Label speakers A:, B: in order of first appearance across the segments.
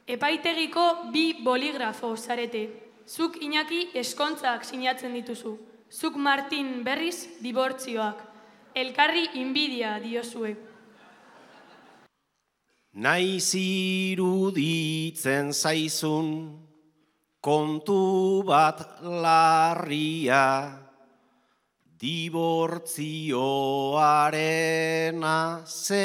A: Epaitegiko 2 boligrafo zarete. Zuk Iñaki eskontzak sinatzen dituzu. Zuk Martin berriz dibortzioak. Elkarri inbidia diozue.
B: Naiz iruditzen zaizun kontu bat larria, dibortzioarena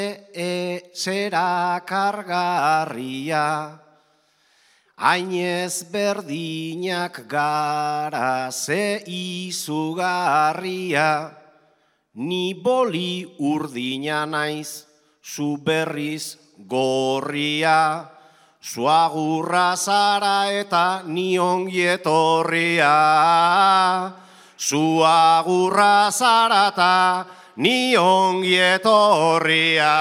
B: zera kargarria, hain ezberdinak gara ze izugarria, ni boli urdina naiz, zu berriz gorria, zu agurra zara eta ni ongi etorria. Zu agurra zara eta ni ongi etorria.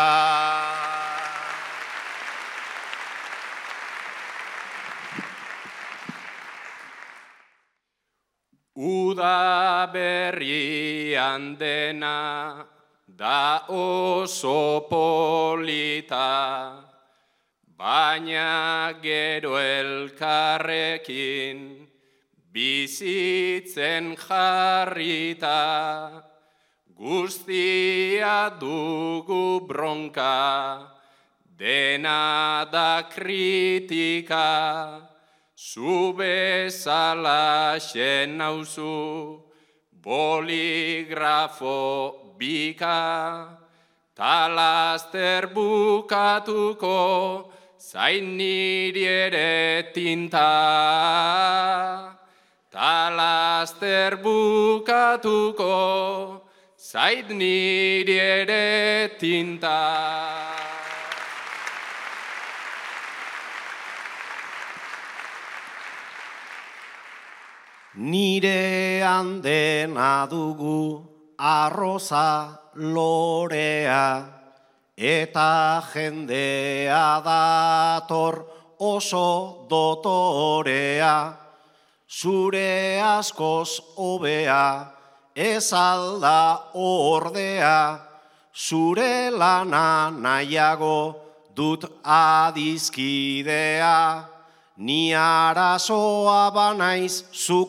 C: Uda berrian dena da oso polita, baina gero elkarrekin bizitzen jarrita. Guztia dugu bronka, dena da kritika, zu bezala xen nauzu boligrafo bika, talazter bukatuko zain niri ere tinta. Talazter bukatuko zain niri ere tinta.
B: Nire handena dugu arroza lorea, eta jendea dator oso dotorea. Zure askoz hobea, ez alda ordea, zure lana nahiago dut adizkidea. Ni arazoa banaiz zu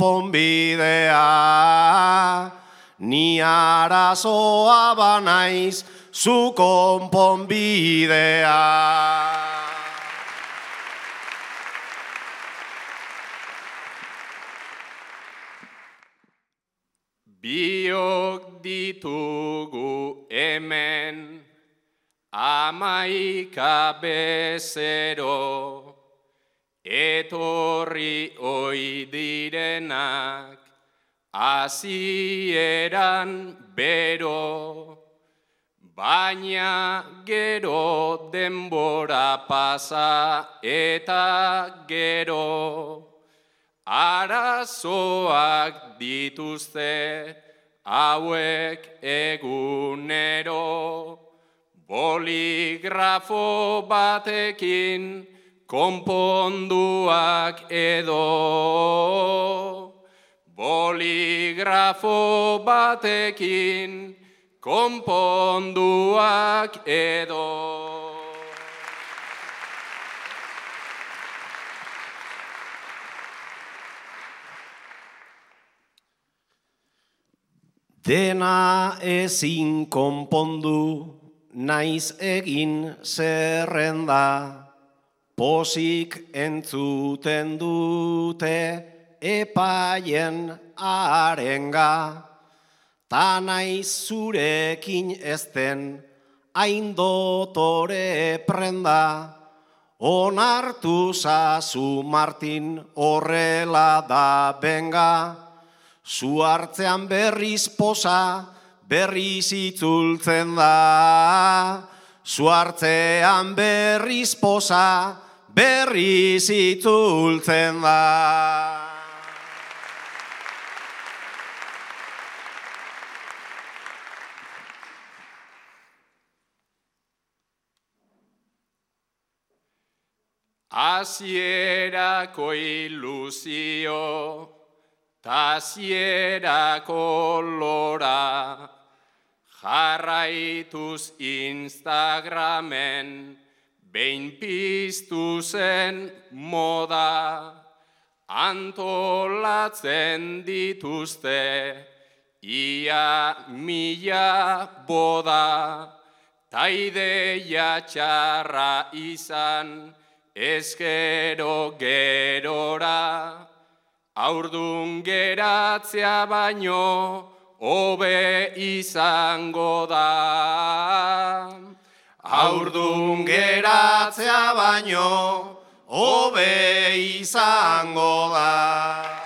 B: konponbidea. Ni arazoa banaiz zu konponbidea.
C: Biok ditugu hemen 11 bezero, etorri oi direnak hasieran bero, baina gero denbora pasa eta gero arazoak dituzte hauek egunero. Boligrafo batekin konponduak edo. Boligrafo batekin konponduak edo.
B: Dena ezin konpondu, naiz egin zerrenda, pozik entzuten dute epaien arenga, ta naiz zurekin ezten hain dotore prenda, onartu zazu Martin horrela da benga. Zu hartzean berriz poza, berriz itzultzen da. Zu hartzean berriz poza, berriz itzultzen da.
C: Hasierako ilusio, hasierako lora, jarraituz Instagramen behin piztu zen moda, antolatzen dituzte, ia 1000 boda, ta ideia txarra izan, ezkero gerora, haurdun geratzea baino, hobe izango da.
B: Haurdun geratzea baino, hobe izango da.